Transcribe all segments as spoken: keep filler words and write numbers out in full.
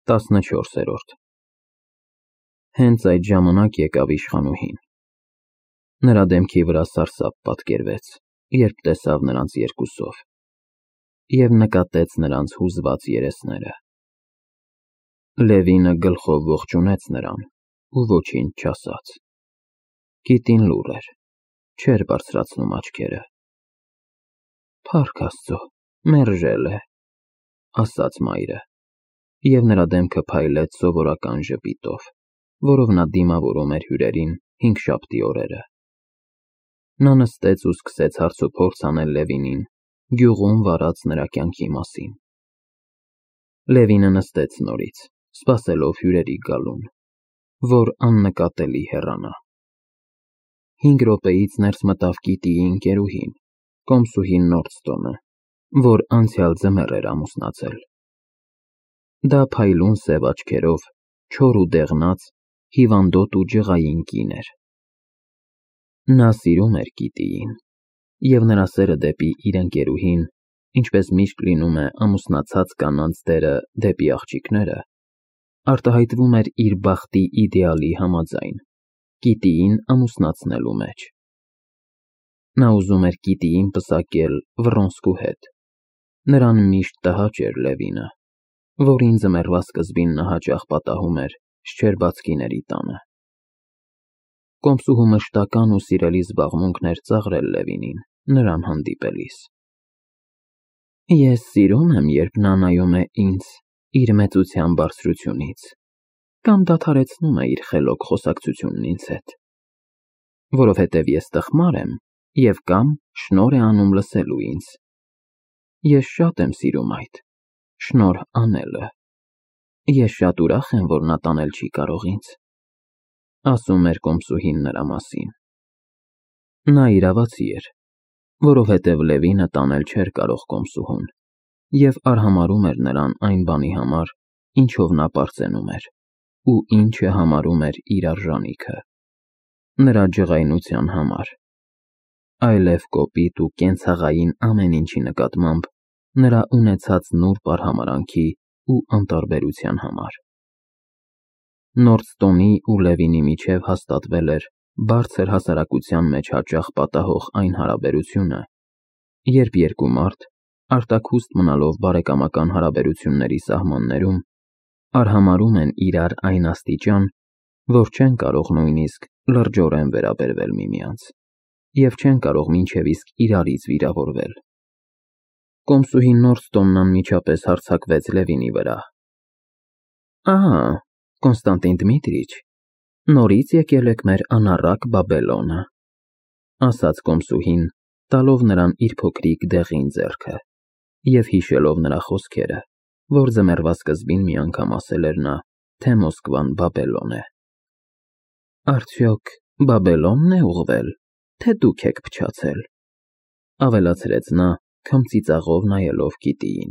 տասնչորսերորդ Հենց այդ ժամանակ եկավ իշխանուհին։ Նրա դեմքի վրա սարսափ պատկերվեց, երբ տեսավ նրանց երկուսով, և նկատեց նրանց հուզված երեսները։ Լևինը գլխով ողջունեց նրան ու ոչինչ չասաց։ Կիտին լուռ էր, չէր բարձրացնում աչքերը։ Փառք Աստծո, մերժել է, ասաց մայրը, և նրա դեմքը փայլեց սովորական ժպիտով, որով նա դիմավորում էր հյուրերին հինգշաբթի օրերը։ Նա նստեց ու սկսեց հարցուփորձ անել Լևինին, գյուղում վարած նրա կյանքի մասին։ Լևինը նստեց նորից, սպասելով հյուրերի գալուն, որ աննկատելի հեռանա։ Հինգ րոպեից ներս մտավ Կիտիի ընկերուհին, կոմսուհի Նորդստոնը, որ անցյալ ձմեռ էր ամուսնացել։ Դա փայլուն սև աչքերով, չոր ու դեղնած, հիվանդոտ ու ջղային կին էր։ Նա սիրում էր Կիտիին, և նրա սերը դեպի իր ընկերուհին, ինչպես միշտ լինում է ամուսնացած կանանց դերը դեպի աղջիկները, արտահայտվում էր իր բախտի իդեալի համաձայն՝ Կիտիին ամուսնացնելու մեջ։ Նա ուզում էր Կիտիին պսակել Վռոնսկու հետ։ Նրան միշտ տհաճ էր Լևինը, որին ձմեռվա սկզբին նա հաճախ պատահում էր Շչերբացկիների տանը։ Կոմսուհու մշտական ու սիրելի զբաղմունքն էր ծաղրել Լևինին նրան հանդիպելիս։ Ես սիրում եմ, երբ նա նայում է ինձ իր մեծության բարձրությունից, կամ դադարեցնում է իր խելոք խոսակցությունն ինձ հետ, որովհետև ես տխմար եմ և կամ շնորհ է անում լսելու ինձ։ Ես շատ եմ սիրում այդ, շնորհ անելը։ Ես շատ ուրախ եմ, որ նա տանել չի կարող ինձ, ասում էր կոմսուհին նրա մասին։ Նա իրավացի էր, որովհետև Լևինը տանել չէր կարող կոմսուհուն և արհամարհում էր նրան այն բանի համար, ինչով նա պարծենում էր, ու ինչը համարում էր իր արժանիքը, նրա ջղայնության համար, այլև կոպիտ ու կենցաղային ամեն ինչի նկատմամբ նրա ունեցած նուրբ արհամարհանքի ու անտարբերության համար։ Նորդստոնի ու Լևինի միջև հաստատվել էր բարձր հասարակության մեջ հաճախ պատահող այն հարաբերությունը, երբ երկու մարդ, արտաքուստ մնալով բարեկամական հարաբերությունների սահմաններում, արհամարհում են իրար այն աստիճան, որ չեն կարող նույնիսկ լրջորեն վերաբերվել միմյանց և չեն կարող մինչև իսկ իրարից վիրավորվել։ Կոմսուհի Նորդստոնն անմիջապես հարձակվեց Լևինի վրա։ Ահա, Կոնստանտին Դմիտրիչ, նորից եկել եք մեր անառակ Բաբելոնը, ասաց կոմսուհին, տալով նրան իր փոքրիկ դեղին ձեռքը և հիշելով նրա խոսքերը, որ ձմեռվա սկզբին մի անգամ ասել էր նա, թե Մոսկվան Բաբելոն է։ Արդյոք Բաբելո՞նն է ուղղվել, թե դուք եք փչացել, ավելացրեց նա, քմծիծաղով նայելով Կիտիին։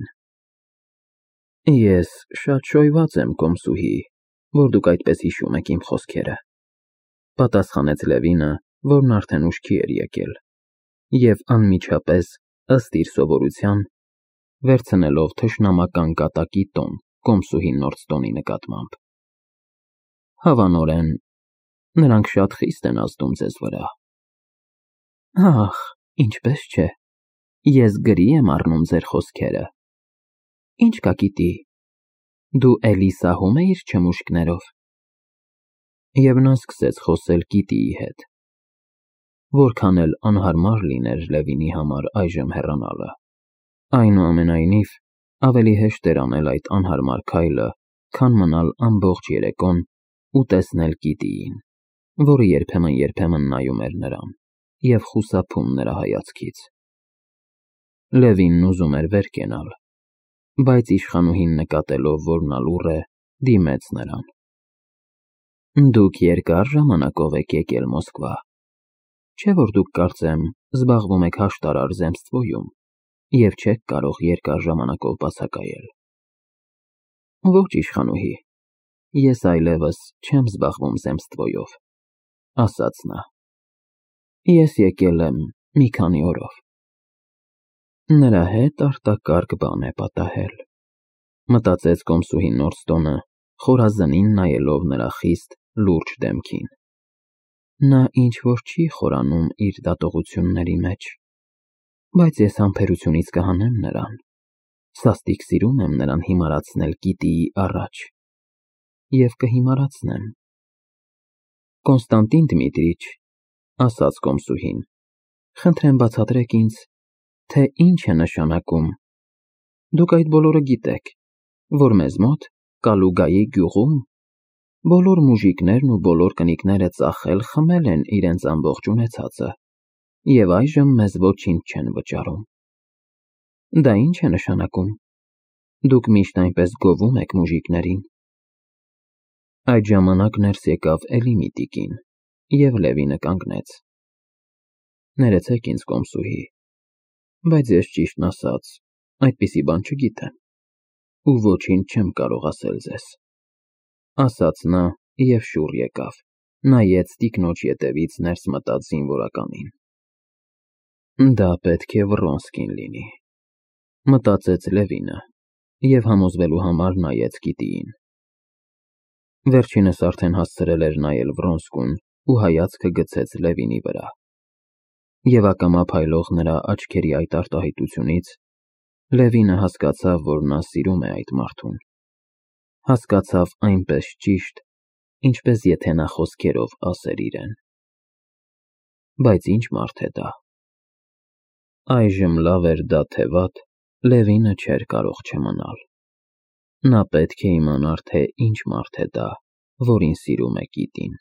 Ես շատ շոյված եմ, կոմսուհի, որ դուք այդպես հիշում եք իմ խոսքերը, պատասխանեց Լևինը, որն արդեն ուշքի էր եկել, և անմիջապես, ըստ իր սովորության, վերցնելով թշնամական կատակի տոն կոմսուհի Նորդստոնի նկատմամբ։ Հավանորեն, նրանք շատ խիստ են ազդում ձեզ վրա։ Ախ, ինչպես չէ, ես գրի եմ առնում ձեր խոսքերը։ Ինչ կա, Կիտի, դու էլի սահում էիր չմուշկներով։ Եվ նա սկսեց խոսել Կիտիի հետ։ Որքան էլ անհարմար լիներ Լևինի համար այժմ հեռանալը, այնուամենայնիվ, ավելի հեշտ էր անել այդ անհարմար քայլը, քան մնալ ամբողջ երեկոն ու տեսնել Կիտիին, որը երբեմն-երբեմն նայում էր նրան և խուսափում նրա հայացքից։ Լևինն ուզում էր վեր կենալ, բայց իշխանուհին նկատելով, որ նա լուռ է, դիմեց նրան։ Դուք երկար ժամանակով եք եկել Մոսկվա, չէ՞ որ դուք կարծեմ զբաղվում եք հաշտարար zemstvոյում և չեք կարող երկար ժամանակով բացակայել։ Ոչ, իշխանուհի, ես այլևս չեմ զբաղվում zemstvոյով, ասաց նա։ Ես եկել եմ մի քանի օրով։ Նրա հետ արտակարգ բան է պատահել։ Մտածեց կոմսուհի Նորստոնը, խորազնին նայելով նրա խիստ լուրջ դեմքին։ Նա ինչ-որ չի խորանում իր դատողությունների մեջ, բայց ես համբերությունից կհանեմ նրան, սաստիկ սիրում եմ նրան հիմարացնել գիտիի առաջ, և կհիմարացնեմ։ Կոնստանտին Դմիտրիչ, ասաց կոմսուհին, խնդրեմ բացատրեք ինձ, թե ինչ է նշանակում։ Դուք այդ բոլորը գիտեք, որ մեզ մոտ Կալուգայի գյուղում բոլոր մուժիկներն ու բոլոր կնիկները ծախել խմել են իրենց ամբողջ ունեցածը, և այժմ մեզ ոչինչ չեն վճարում։ Դա ինչ է նշանակում։ Դուք միշտ այնպես գովում եք մուժիկներին։ Այդ ժամանակ ներս եկավ էլի մի տիկին, և Լևինը կանգնեց։ Ներեցեք ինձ, կոմսուհի, բայց ես ճիշտն ասած այդպիսի բան չգիտեմ, ու ոչինչ չեմ կարող ասել ձեզ, ասաց նա և շուռ եկավ, նայեց տիկնոջ ետևից ներս մտած զինվորականին։ Դա պետք է Վռոնսկին լինի, մտածեց Լևինը, և համոզվելու համար նայեց գիտիին։ Վերջինս արդեն հասցրել էր նայել Վռոնսկուն ու հայացքը գցեց Լևինի վրա, և ակամա փայլող նրա աչքերի այդ արտահայտությունից Լևինը հասկացավ, որ նա սիրում է այդ մարդուն, հասկացավ այնպես ճիշտ, ինչպես եթե նա խոսքերով ասեր իրեն։ Բայց ինչ մարդ է դա։ Այժմ լավ էր դա թե վատ, Լևինը չէր կարող չմնալ։ Նա պետք է իմանար, թե ինչ մարդ է դա, որին սիրում է գիտին։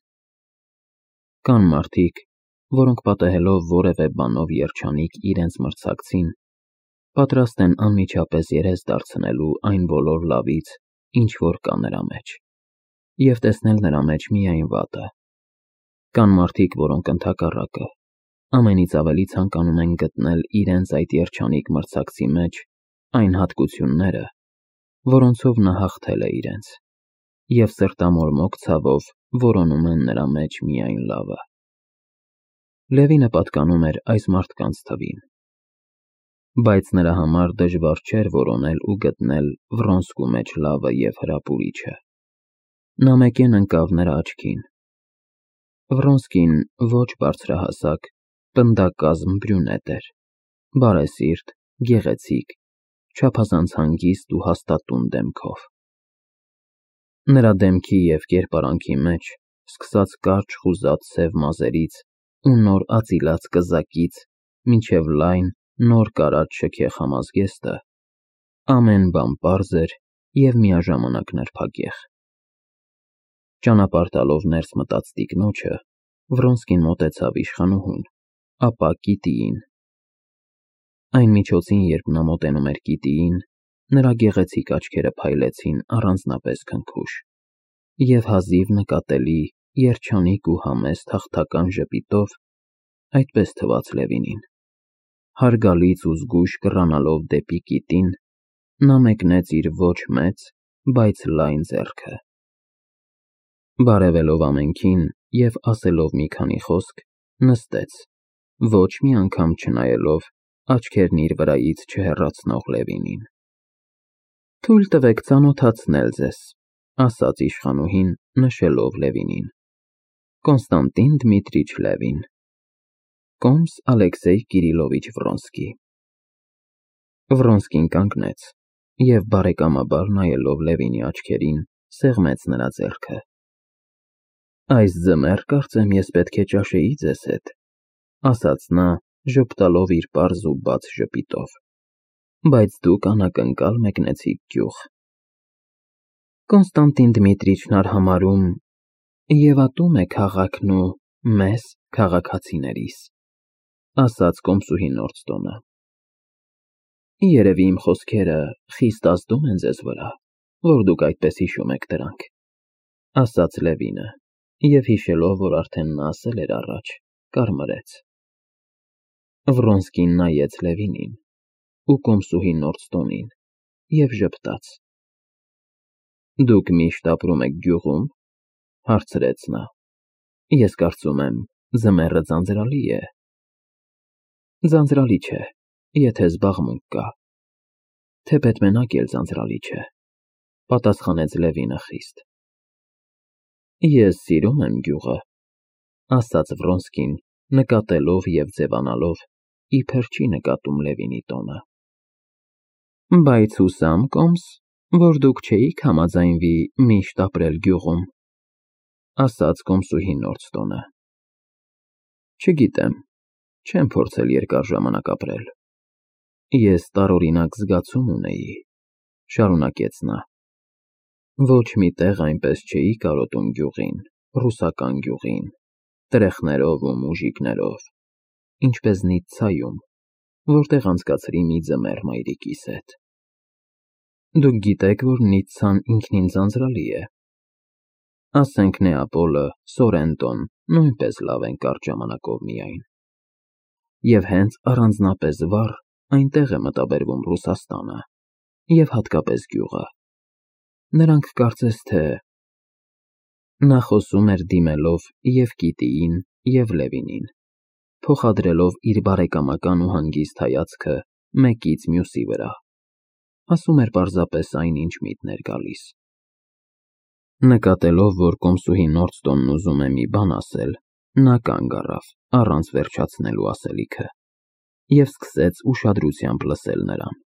Կան մարդիկ, որոնք պատահելով որևէ բանով երջանիկ իրենց մրցակցին, պատրաստ են անմիջապես երես դարձնելու այն բոլոր լավից, ինչ որ կա նրա մեջ, և տեսնել նրա մեջ միայն վատը։ Կան մարդիկ, որոնք ընդհակառակը, ամենից ավելի ցանկանում են գտնել իրենց այդ երջանիկ մրցակցի մեջ այն հատկությունները, որոնցով նա հաղթել է իրենց, և սրտամորմոք ցավով որոնում են նրա մեջ միայն լավը։ Լևինը պատկանում էր այս մարդկանց թվին, բայց նրա համար դժվար չէր որոնել ու գտնել Վռոնսկու մեջ լավը և հրապուրիչը։ Նա մեկեն ընկավ նրա աչքին։ Վռոնսկին ոչ բարձրահասակ, պնդակազմ բրյունետ էր, բարեսիրտ, գեղեցիկ, չափազանց հանգիստ ու հաստատուն դեմքով։ Նրա դեմքի և կերպարանքի մեջ, սկսած կարճ խուզած սև մազերից ու նոր ածիլած կզակից մինչև լայն, նոր կարած շքեղ համազգեստը, ամեն բան պարզ էր և միաժամանակ նրբագեղ։ Ճանապարհ տալով ներս մտած տիկնոջը, Վռոնսկին մոտեցավ իշխանուհուն, ապա գիտիին։ Այն միջոցին, երբ նա մոտենում էր գիտիին, նրա գեղեցիկ աչքերը փայլեցին առանձնապես քնքուշ, և հազիվ նկատելի, երջանիկ ու համեստ հաղթական ժպիտով, այդպես թվաց Լևինին, հարգալից ու զգույշ կռանալով դեպի գիտին, նա մեկնեց իր ոչ մեծ, բայց լայն ձեռքը։ Բարևելով ամենքին և ասելով մի քանի խոսք, նստեց, ոչ մի անգամ չնայելով աչքերն իր վրայից չհեռացնող Լևինին։ Թույլ տվեք ծանոթացնել ձեզ, ասաց իշխանուհին, նշելով Լևինին, Կոնստանտին Դմիտրիչ Լևին, կոմս Ալեքսեյ Կիրիլովիչ Վռոնսկի։ Վռոնսկին կանգնեց և բարեկամաբար նայելով Լևինի աչքերին, սեղմեց նրա ձեռքը։ Այս ձմեռ, կարծեմ, ես պետք է ճաշեի ձեզ հետ, ասաց նա, ժպտալով իր պարզ ու բաց ժպիտով, բայց դուք անակնկալ մեկնեցիք գյուղ։ Կոնստանտին Դմիտրիչն արհամարհում և ատում է քաղաքն ու մեզ, քաղաքացիներիս, ասաց կոմսուհի Նորստոնը։ Երևի իմ խոսքերը խիստ ազդում են ձեզ վրա, որ դուք այդպես հիշում եք դրանք, ասաց Լևինը, և հիշելով, որ արդեն նա ասել էր առաջ, կարմրեց։ Վռոնսկին նայեց Լևինին ու կոմսուհի Նորստոնին և ժպտաց։ Դուք միշտ ապրում եք գյուղում, հարցրեց նա։ Ես կարծում եմ, ձմեռը ձանձրալի է։ Ձանձրալի չէ, եթե զբաղմունք կա, թեպետ մենակ էլ ձանձրալի չէ, պատասխանեց Լևինը խիստ։ Ես սիրում եմ գյուղը, ասաց Վրոնսկին, նկատելով և ձևանալով, իբր չի նկատում Լևինի տոնը։ Բայց հուսամ, կոմս, որ դուք չէիք համաձայնվի միշտ ապրել գյուղում, ասաց կոմսուհի Նորդստոնը։ Չգիտեմ, չեմ փորձել երկար ժամանակ ապրել։ Ես տարօրինակ զգացում ունեի, շարունակեց նա։ Ոչ մի տեղ այնպես չէի կարոտում գյուղին, ռուսական գյուղին, տրեխներով ու մուժիկներով, ինչպես Նիցցայում, որտեղ անցկացրի մի ձմեռ մայրիկիս հետ։ Դուք գիտեք, որ Նիցցան ինքնին ձանձրալի է։ Ասենք Նեապոլը, Սորենտոն նույնպես լավ են կարճ ժամանակով միայն։ Եվ հենց առանձնապես վառ այնտեղ է մտաբերվում Ռուսաստանը, և հատկապես գյուղը։ Նրանք կարծես թե… Նա խոսում էր դիմելով և Կիտիին, և Լևինին, փոխադրելով իր բարեկամական ու հանգիստ հայացքը մեկից մյուսի վրա, ասում էր պարզապես այն, ինչ միտն էր գալիս։ Նկատելով, որ կոմսուհի Նորդստոնն ուզում է մի բան ասել, նա կանգ առավ, առանց վերջացնելու ասելիքը, և սկսեց ուշադրությամբ լսել նրան։